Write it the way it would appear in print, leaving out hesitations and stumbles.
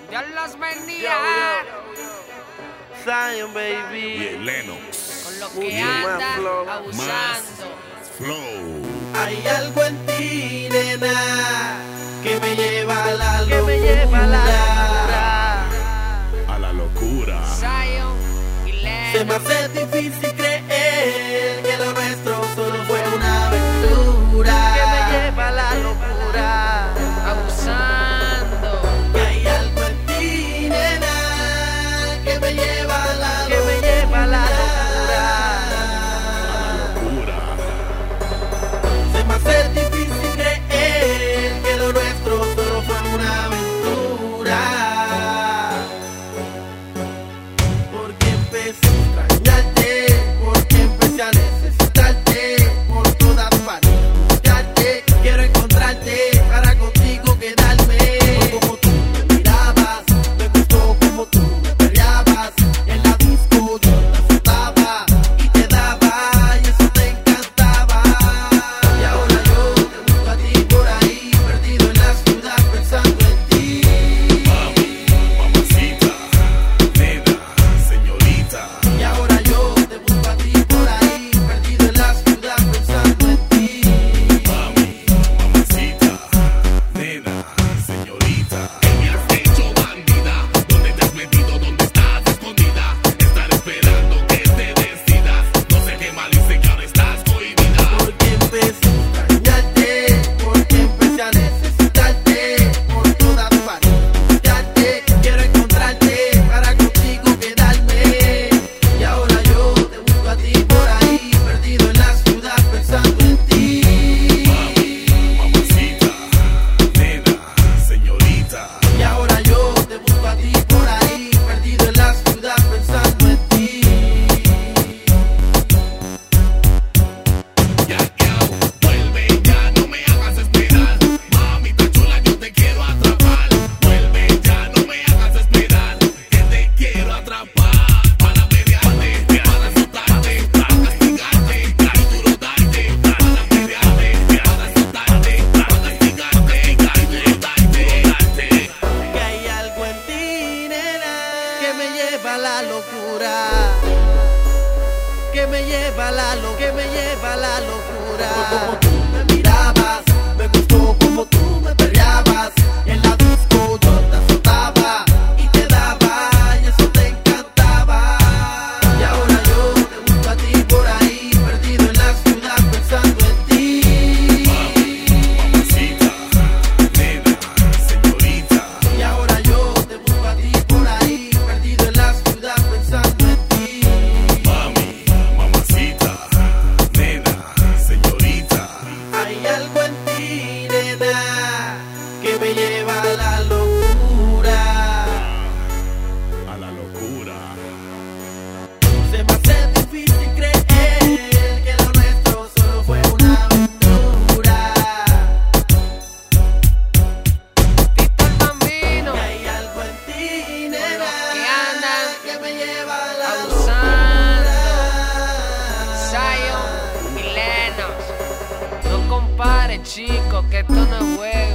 Dios los bendiga. Zion, baby. Y el Lennox. Con lo que Mucho más andan flow. abusando. Flow. Hay algo en ti, nena, que me lleva a la locura. A la locura. Zion y Se me Lennox. hace difícil creer que lo nuestro solo fue una aventura. Que me lleva a la locura. Abusando. Que hay algo en ti, nena, que me lleva a la locura. Que me lleva a la locura. A la locura. Se me hace difícil creer que lo nuestro solo fue una aventura. Porque empecé a extrañarte, porque empecé a necesitarte por todas partes. Buscarte, quiero encontrarte para contigo quedarme. Como tú me mirabas, me gustó como tú me peleabas. En la disco yo te azotaba y te daba y eso te encantaba. Y ahora yo te busco a ti por ahí, perdido en la ciudad pensando en ti. Mami, mamacita, nena, señorita. Y ahora yo te busco a ti por ahí, perdido en la ciudad pensando en ti. Mami, mamacita, nena, señorita. ¿Qué me has hecho, bandida? ¿Dónde te has metido? ¿Dónde estás escondida? Estar esperando que te decidas. No sé qué mal hice que ahora estás cohibida. Porque empecé a extrañarte, porque empecé a necesitarte por todas partes. Buscarte, quiero encontrarte para contigo quedarme. Y ahora yo te busco a ti por ahí, perdido en la ciudad pensando en ti. Mamacita, nena, señorita. Y ahora yo te busco a ti por ahí, perdido en la ciudad pensando en ti. Ya, vuelve ya, no me hagas esperar. Mamita chula, yo te quiero atrapar. Vuelve ya, no me hagas esperar. Que te quiero atrapar. Para pelearte, para azotarte, para castigarte, y duro darte. Para pelearte, para azotarte, para castigarte, y duro darte. Que hay algo en ti, nena, que me lleva a la locura. Que me lleva a la locura. Que me lleva a la locura. Como tú me mirabas, me gustó como tú me peleabas. En la disco yo te azotaba y te daba y eso te encantaba. Y ahora yo te busco a ti por ahí, perdido en la ciudad pensando en ti. Mamacita, nena, señorita. Y ahora yo te busco a ti por ahí, perdido en la ciudad pensando en ti. Mami, mamacita, nena, señorita. Hay algo en ti, nena, que me lleva a la locura. A la locura. Se me hace difícil creer que lo nuestro solo fue una aventura. Tito el Bambino. Que hay algo en ti, nena, que andan que me lleva a la abusando. locura. Zion y Lennox. No compare, chicos, que esto no es juego.